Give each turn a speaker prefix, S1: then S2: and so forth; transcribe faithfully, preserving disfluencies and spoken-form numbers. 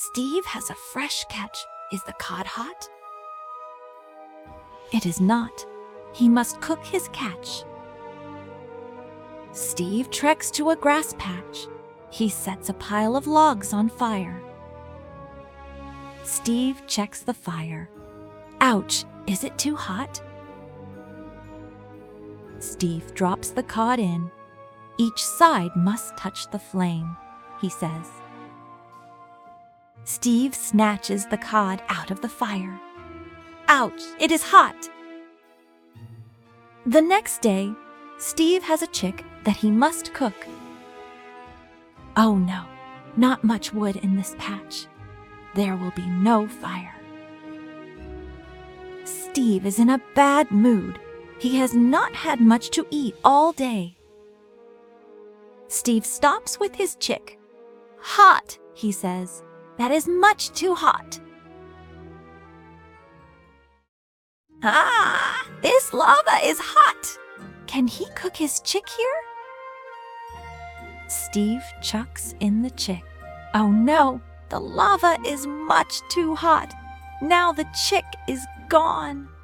S1: Steve has a fresh catch. Is the cod hot? It is not. He must cook his catch. Steve treks to a grass patch. He sets a pile of logs on fire. Steve checks the fire. Ouch! Is it too hot? Steve drops the cod in. Each side must touch the flame, he says. Steve snatches the cod out of the fire. Ouch! It is hot! The next day, Steve has a chick that he must cook. Oh no, not much wood in this patch. There will be no fire. Steve is in a bad mood. He has not had much to eat all day. Steve stops with his chick. Hot, he says. That is much too hot. Ah, this lava is hot. Can he cook his chick here? Steve chucks in the chick. Oh no, the lava is much too hot. Now the chick is gone.